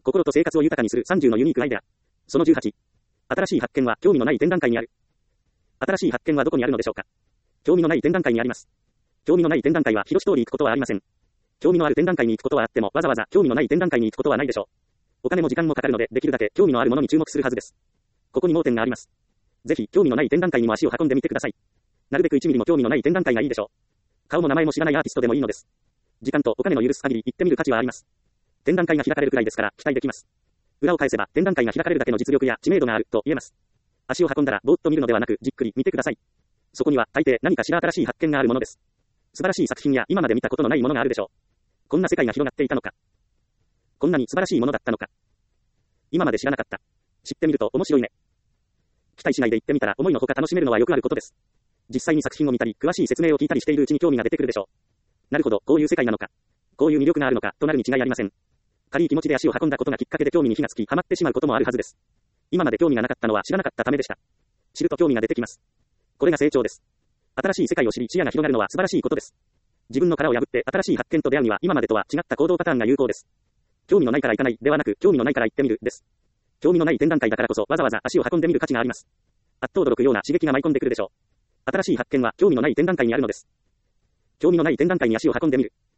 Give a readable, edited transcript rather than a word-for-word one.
心と生活を豊かにする30のユニークアイデア。その18。新しい発見は興味のない展覧会にある。新しい発見はどこにあるのでしょうか。興味のない展覧会にあります。興味のない展覧会は広し通り行くことはありません。興味のある展覧会に行くことはあっても、わざわざ興味のない展覧会に行くことはないでしょう。お金も時間もかかるので、できるだけ興味のあるものに注目するはずです。ここに盲点があります。ぜひ、興味のない展覧会にも足を運んでみてください。なるべく1ミリも興味のない展覧会がいいでしょう。顔も名前も知らないアーティストでもいいのです。時間とお金の許す限り行ってみる価値はあります。展覧会が開かれるくらいですから期待できます。裏を返せば展覧会が開かれるだけの実力や知名度があると言えます。足を運んだらぼーっと見るのではなくじっくり見てください。そこには大抵何かしら新しい発見があるものです。素晴らしい作品や今まで見たことのないものがあるでしょう。こんな世界が広がっていたのか。こんなに素晴らしいものだったのか。今まで知らなかった。知ってみると面白いね。期待しないで行ってみたら思いのほか楽しめるのはよくあることです。実際に作品を見たり詳しい説明を聞いたりしているうちに興味が出てくるでしょう。なるほど、こういう世界なのか。こういう魅力があるのかとなるに違いありません。軽い気持ちで足を運んだことがきっかけで興味に火がつきハマってしまうこともあるはずです。今まで興味がなかったのは知らなかったためでした。知ると興味が出てきます。これが成長です。新しい世界を知り視野が広がるのは素晴らしいことです。自分の殻を破って新しい発見と出会うには今までとは違った行動パターンが有効です。興味のないから行かないではなく興味のないから行ってみるです。興味のない展覧会だからこそわざわざ足を運んでみる価値があります。あっと驚くような刺激が舞い込んでくるでしょう。新しい発見は興味のない展覧会にあるのです。興味のない展覧会に足を運んでみる。